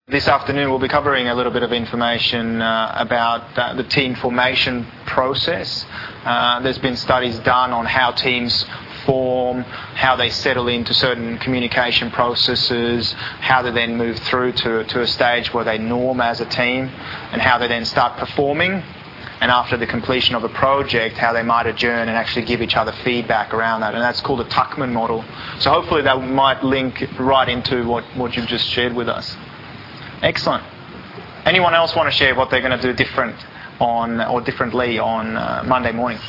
This afternoon we'll be covering a little bit of information about the team formation process. There's been studies done on how teams form, how they settle into certain communication processes, how they then move through to a stage where they norm as a team, and how they then start performing. And after the completion of a project, how they might adjourn and actually give each other feedback around that. And that's called the Tuckman model. So hopefully that might link right into what you've just shared with us. Excellent. Anyone else want to share what they're going to do differently on Monday morning?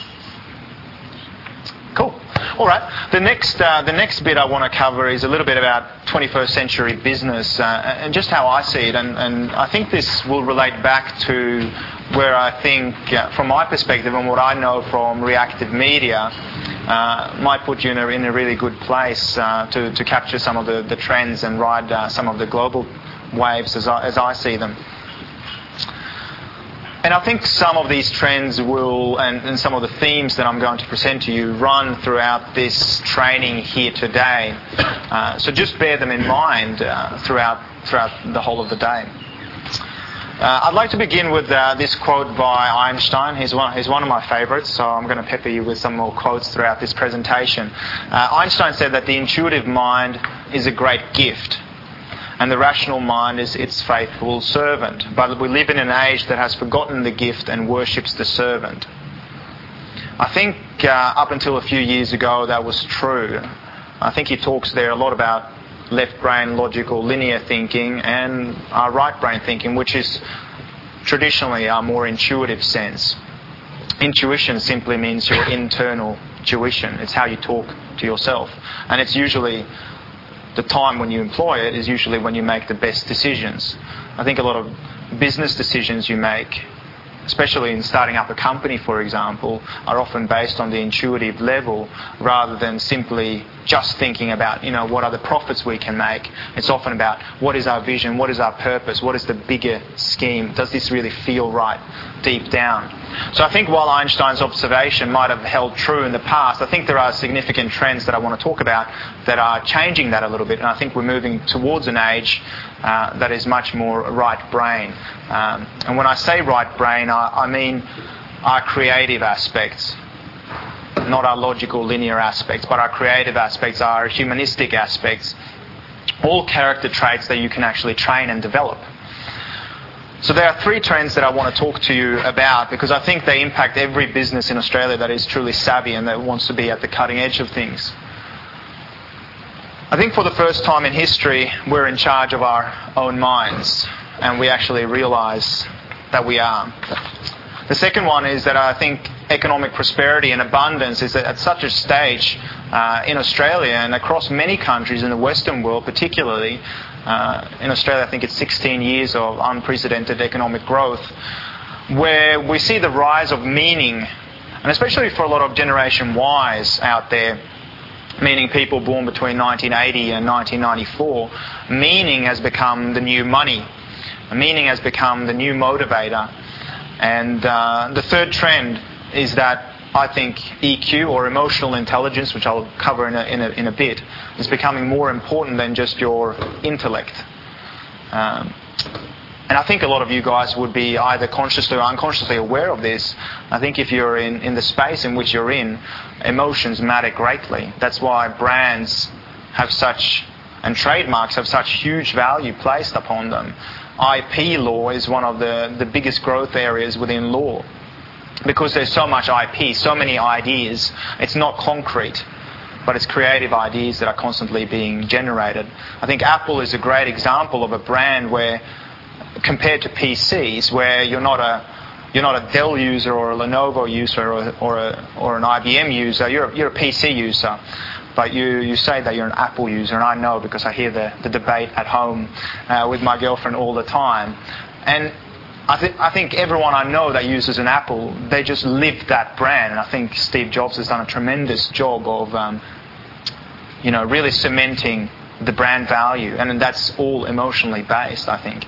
Cool. All right. The next bit I want to cover is a little bit about 21st century business and just how I see it. And I think this will relate back to where I think, from my perspective and what I know from reactive media, might put you in a really good place to capture some of the trends and ride some of the global waves as I see them. And I think some of these trends will, and some of the themes that I'm going to present to you, run throughout this training here today. So just bear them in mind throughout the whole of the day. I'd like to begin with this quote by Einstein. He's one of my favourites, so I'm going to pepper you with some more quotes throughout this presentation. Einstein said that the intuitive mind is a great gift, and the rational mind is its faithful servant. But we live in an age that has forgotten the gift and worships the servant. I think up until a few years ago that was true. I think he talks there a lot about left brain logical linear thinking and our right brain thinking, which is traditionally our more intuitive sense. Intuition simply means your internal tuition. It's how you talk to yourself. And it's usually the time when you employ it is usually when you make the best decisions. I think a lot of business decisions you make, especially in starting up a company, for example, are often based on the intuitive level rather than simply just thinking about, what are the profits we can make. It's often about what is our vision, what is our purpose, what is the bigger scheme, does this really feel right deep down? So I think while Einstein's observation might have held true in the past, I think there are significant trends that I want to talk about that are changing that a little bit, and I think we're moving towards an age that is much more right brain. And when I say right brain, I mean our creative aspects, not our logical linear aspects, but our creative aspects, our humanistic aspects, all character traits that you can actually train and develop. So there are three trends that I want to talk to you about because I think they impact every business in Australia that is truly savvy and that wants to be at the cutting edge of things. I think for the first time in history, we're in charge of our own minds, and we actually realise that we are. The second one is that I think economic prosperity and abundance is at such a stage in Australia and across many countries in the Western world particularly. In Australia, I think it's 16 years of unprecedented economic growth, where we see the rise of meaning, and especially for a lot of Generation Ys out there, meaning people born between 1980 and 1994, meaning has become the new money. Meaning has become the new motivator. And the third trend is that I think EQ, or emotional intelligence, which I'll cover in a bit, is becoming more important than just your intellect. And I think a lot of you guys would be either consciously or unconsciously aware of this. I think if you're in the space in which you're in, emotions matter greatly. That's why brands have such, and trademarks have such huge value placed upon them. IP law is one of the biggest growth areas within law because there's so much IP, so many ideas. It's not concrete, but it's creative ideas that are constantly being generated. I think Apple is a great example of a brand where, compared to PCs, where you're not a Dell user or a Lenovo user or an IBM user, you're a PC user. But you say that you're an Apple user, and I know because I hear the debate at home with my girlfriend all the time. And I think everyone I know that uses an Apple, they just live that brand. And I think Steve Jobs has done a tremendous job of, really cementing the brand value. And that's all emotionally based, I think.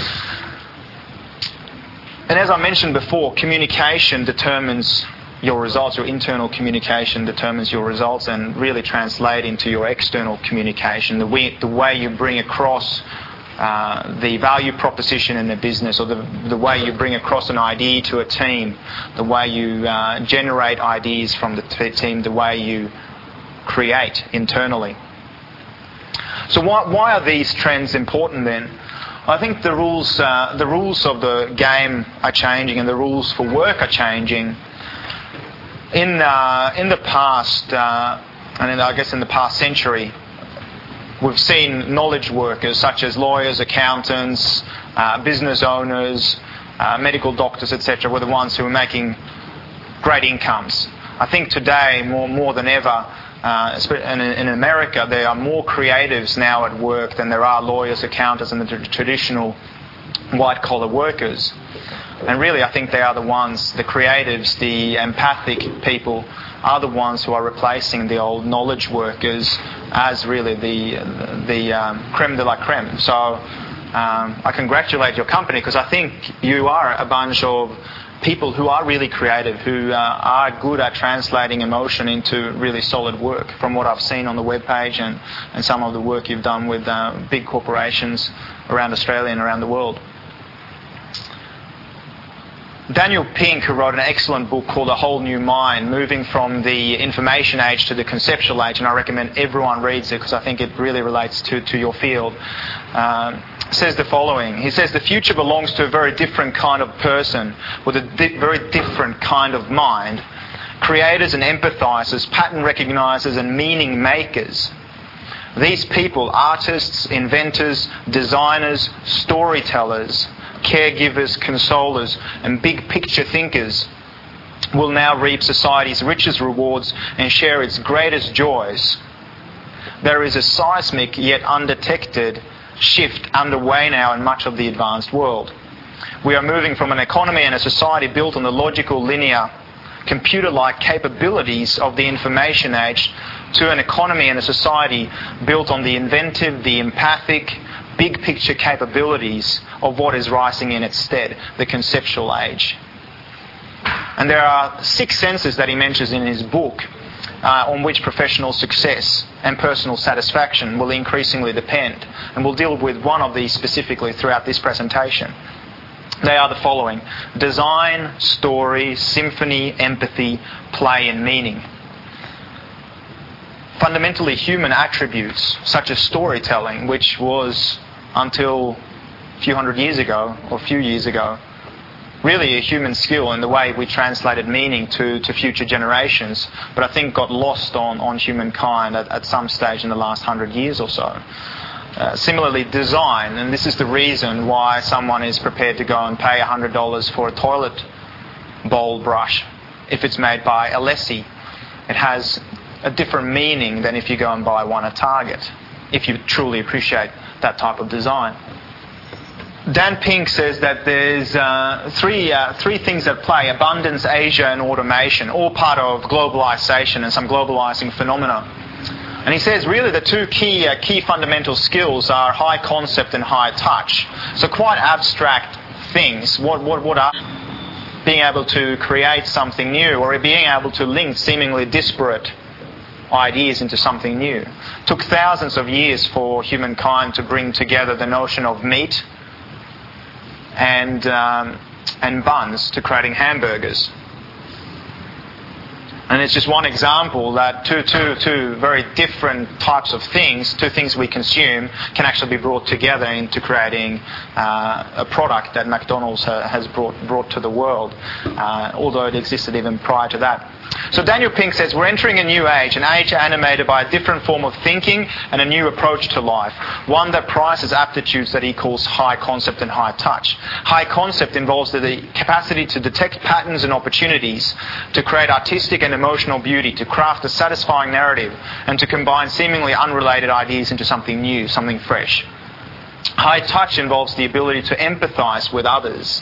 And as I mentioned before, communication determines your results. Your internal communication determines your results and really translate into your external communication. The way you bring across the value proposition in the business, or the way you bring across an idea to a team, the way you generate ideas from the team, the way you create internally. So why are these trends important then? I think the rules of the game are changing, and the rules for work are changing. In the past, and I guess in the past century, we've seen knowledge workers such as lawyers, accountants, business owners, medical doctors, etc., were the ones who were making great incomes. I think today, more than ever, in America, there are more creatives now at work than there are lawyers, accountants, and the traditional white-collar workers. And really, I think they are the ones, the creatives, the empathic people, are the ones who are replacing the old knowledge workers as really the creme de la creme. So I congratulate your company, because I think you are a bunch of people who are really creative, who are good at translating emotion into really solid work, from what I've seen on the webpage and some of the work you've done with big corporations around Australia and around the world. Daniel Pink, who wrote an excellent book called A Whole New Mind, moving from the information age to the conceptual age, and I recommend everyone reads it because I think it really relates to your field, says the following. He says, the future belongs to a very different kind of person with a very different kind of mind. Creators and empathizers, pattern recognizers and meaning makers. These people, artists, inventors, designers, storytellers, caregivers, consolers, and big picture thinkers, will now reap society's richest rewards and share its greatest joys. There is a seismic yet undetected shift underway now in much of the advanced world. We are moving from an economy and a society built on the logical, linear, computer-like capabilities of the information age to an economy and a society built on the inventive, the empathic, big picture capabilities of what is rising in its stead, the conceptual age. And there are 6 senses that he mentions in his book on which professional success and personal satisfaction will increasingly depend. And we'll deal with one of these specifically throughout this presentation. They are the following: design, story, symphony, empathy, play and meaning. Fundamentally human attributes such as storytelling, which was until a few hundred years ago or a few years ago really a human skill in the way we translated meaning to future generations, but I think got lost on humankind at some stage in the last 100 years or so. Similarly, design, and this is the reason why someone is prepared to go and pay $100 for a toilet bowl brush if it's made by Alessi. It has a different meaning than if you go and buy one at Target, if you truly appreciate that type of design. Dan Pink says that there's three things at play: abundance, Asia, and automation, all part of globalization and some globalizing phenomena. And he says really the two key fundamental skills are high concept and high touch. So quite abstract things. What are being able to create something new, or being able to link seemingly disparate ideas into something new. It took thousands of years for humankind to bring together the notion of meat and buns to creating hamburgers. And it's just one example that two very different types of things, two things we consume, can actually be brought together into creating a product that McDonald's has brought to the world, although it existed even prior to that. So Daniel Pink says we're entering a new age, an age animated by a different form of thinking and a new approach to life, one that prizes aptitudes that he calls high concept and high touch. High concept involves the capacity to detect patterns and opportunities, to create artistic and emotional beauty, to craft a satisfying narrative, and to combine seemingly unrelated ideas into something new, something fresh. High touch involves the ability to empathize with others,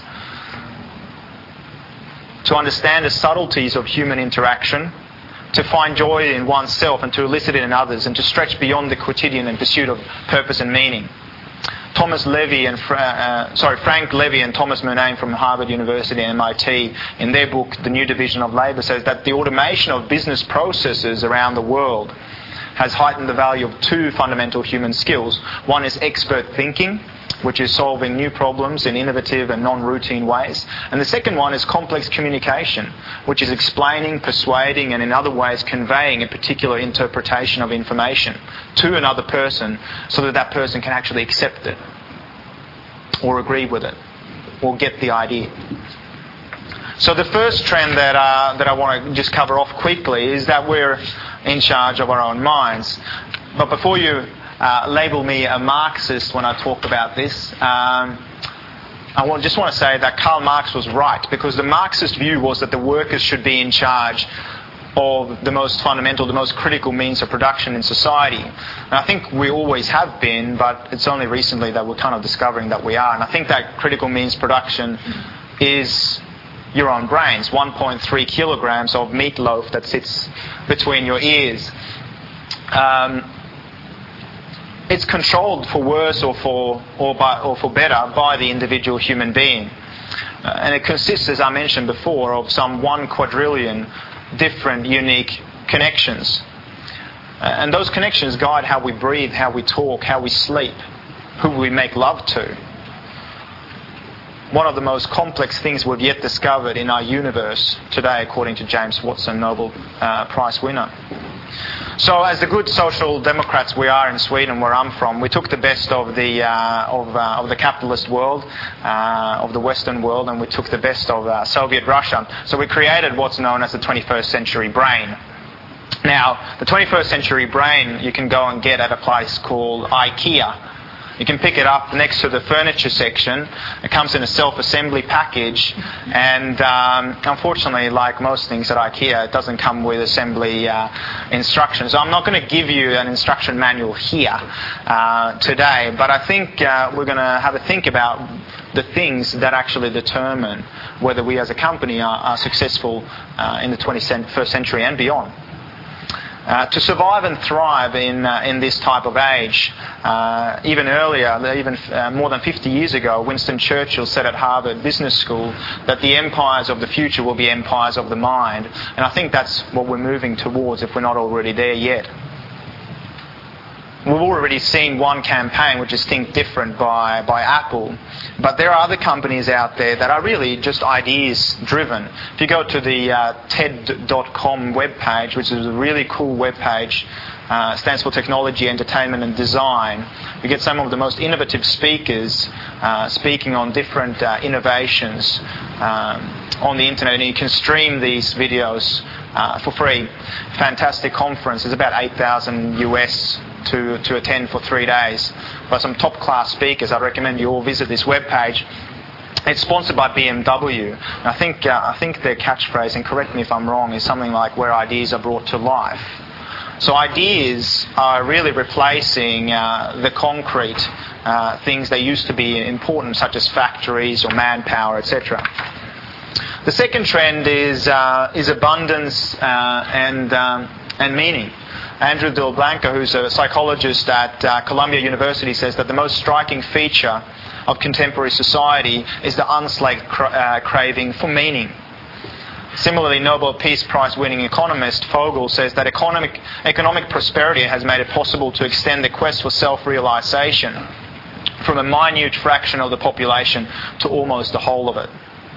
to understand the subtleties of human interaction, to find joy in oneself and to elicit it in others, and to stretch beyond the quotidian in pursuit of purpose and meaning. Frank Levy and Thomas Murnane from Harvard University and MIT, in their book, The New Division of Labour, says that the automation of business processes around the world has heightened the value of two fundamental human skills. One is expert thinking, which is solving new problems in innovative and non-routine ways. And the second one is complex communication, which is explaining, persuading, and in other ways conveying a particular interpretation of information to another person so that that person can actually accept it or agree with it or get the idea. So the first trend that I want to just cover off quickly is that we're in charge of our own minds. But before you label me a Marxist when I talk about this, I just want to say that Karl Marx was right, because the Marxist view was that the workers should be in charge of the most fundamental, the most critical means of production in society. And I think we always have been, but it's only recently that we're kind of discovering that we are. And I think that critical means production is your own brains, 1.3 kilograms of meatloaf that sits between your ears. It's controlled for worse or for better by the individual human being. And it consists, as I mentioned before, of some 1 quadrillion different, unique connections. And those connections guide how we breathe, how we talk, how we sleep, who we make love to. One of the most complex things we've yet discovered in our universe today, according to James Watson, Nobel Prize winner. So, as the good social democrats we are in Sweden, where I'm from, we took the best of the capitalist world, of the Western world, and we took the best of Soviet Russia. So we created what's known as the 21st century brain. Now, the 21st century brain you can go and get at a place called IKEA. You can pick it up next to the furniture section. It comes in a self-assembly package, and unfortunately, like most things at IKEA, it doesn't come with assembly instructions. So I'm not going to give you an instruction manual here today, but I think we're going to have a think about the things that actually determine whether we as a company are successful in the 21st century and beyond. To survive and thrive in this type of age, even earlier, more than 50 years ago, Winston Churchill said at Harvard Business School that the empires of the future will be empires of the mind. And I think that's what we're moving towards if we're not already there yet. We've already seen one campaign, which is Think Different by Apple. But there are other companies out there that are really just ideas driven. If you go to the TED.com webpage, which is a really cool webpage, stands for Technology, Entertainment and Design, you get some of the most innovative speakers speaking on different innovations on the internet, and you can stream these videos for free. Fantastic conference. It's about $8,000 US to attend for 3 days by some top-class speakers. I recommend you all visit this webpage. It's sponsored by BMW. And I think their catchphrase, and correct me if I'm wrong, is something like where ideas are brought to life. So ideas are really replacing the concrete things that used to be important, such as factories or manpower, etc. The second trend is abundance and meaning. Andrew Del Blanco, who's a psychologist at Columbia University, says that the most striking feature of contemporary society is the unslaked craving for meaning. Similarly, Nobel Peace Prize winning economist Fogel says that economic prosperity has made it possible to extend the quest for self-realization from a minute fraction of the population to almost the whole of it.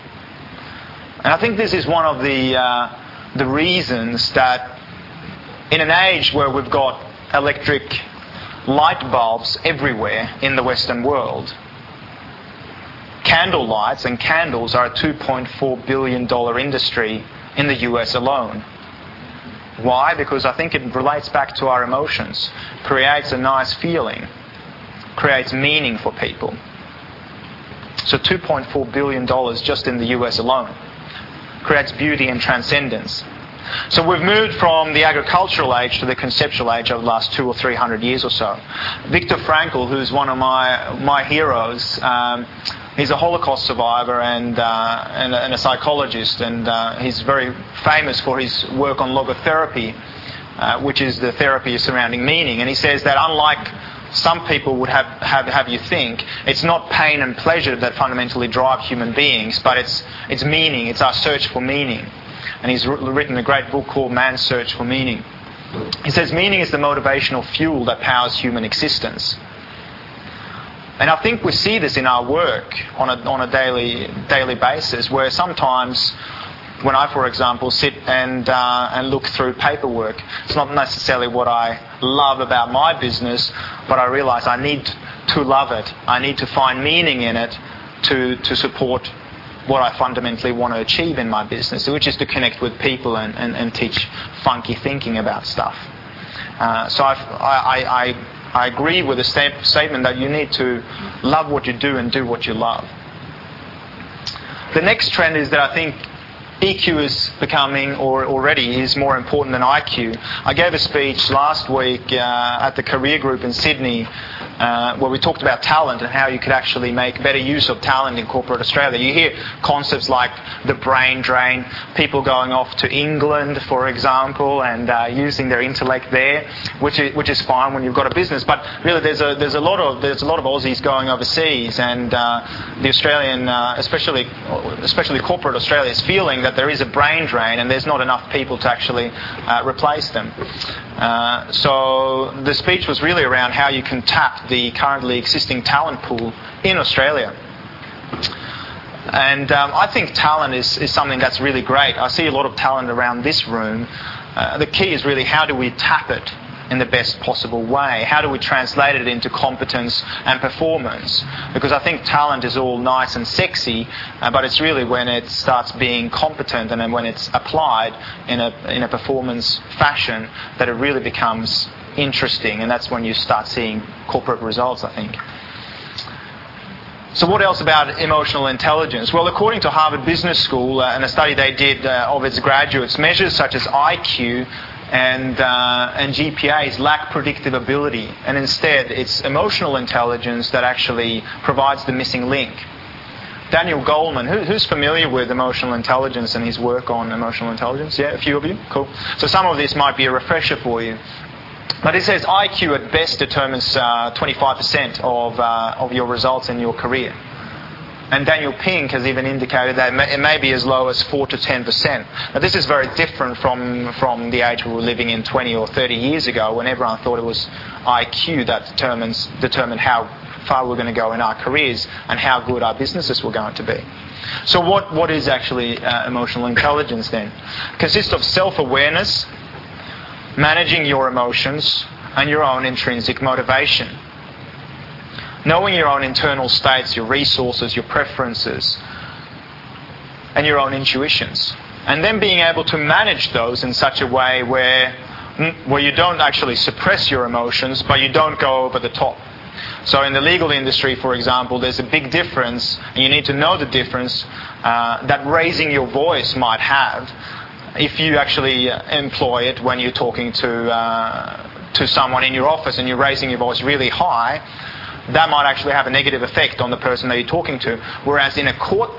And I think this is one of the reasons that in an age where we've got electric light bulbs everywhere in the Western world, candle lights and candles are a $2.4 billion industry in the US alone. Why? Because I think it relates back to our emotions, creates a nice feeling, creates meaning for people. So $2.4 billion just in the US alone creates beauty and transcendence. So we've moved from the agricultural age to the conceptual age over the last 200 or 300 years or so. Viktor Frankl, who's one of my heroes, he's a Holocaust survivor and a psychologist, and he's very famous for his work on logotherapy, which is the therapy surrounding meaning. And he says that unlike some people would have you think, it's not pain and pleasure that fundamentally drive human beings, but it's meaning, it's our search for meaning. And he's written a great book called Man's Search for Meaning. He says meaning is the motivational fuel that powers human existence. And I think we see this in our work on a daily basis, where sometimes when I, for example, sit and look through paperwork, it's not necessarily what I love about my business, but I realise I need to love it. I need to find meaning in it to support what I fundamentally want to achieve in my business, which is to connect with people and teach funky thinking about stuff. So I agree with the statement that you need to love what you do and do what you love. The next trend is that I think EQ is becoming, or already is, more important than IQ. I gave a speech last week at the Career Group in Sydney where we talked about talent and how you could actually make better use of talent in corporate Australia. You hear concepts like the brain drain, people going off to England, for example, and using their intellect there, which is fine when you've got a business. But really, there's a lot of Aussies going overseas, and the Australian, especially corporate Australia, is feeling that there is a brain drain and there's not enough people to actually replace them. So the speech was really around how you can tap the currently existing talent pool in Australia. And I think talent is something that's really great. I see a lot of talent around this room. The key is really, how do we tap it in the best possible way? How do we translate it into competence and performance? Because I think talent is all nice and sexy, but it's really when it starts being competent and then when it's applied in a performance fashion that it really becomes interesting, and that's when you start seeing corporate results, I think. So what else about emotional intelligence? Well, according to Harvard Business School and a study they did of its graduates, measures such as IQ and GPAs lack predictability, and instead it's emotional intelligence that actually provides the missing link. Daniel Goleman, who's familiar with emotional intelligence and his work on emotional intelligence? Yeah, a few of you? Cool. So some of this might be a refresher for you. But it says IQ at best determines 25% of your results in your career. And Daniel Pink has even indicated that it may be as low as 4 to 10%. Now this is very different from the age we were living in 20 or 30 years ago, when everyone thought it was IQ that determined how far we're going to go in our careers and how good our businesses were going to be. So what is actually emotional intelligence then? It consists of self-awareness, managing your emotions, and your own intrinsic motivation. Knowing your own internal states, your resources, your preferences, and your own intuitions. And then being able to manage those in such a way where you don't actually suppress your emotions, but you don't go over the top. So in the legal industry, for example, there's a big difference, and you need to know the difference that raising your voice might have if you actually employ it when you're talking to someone in your office and you're raising your voice really high. That might actually have a negative effect on the person that you're talking to. Whereas in a court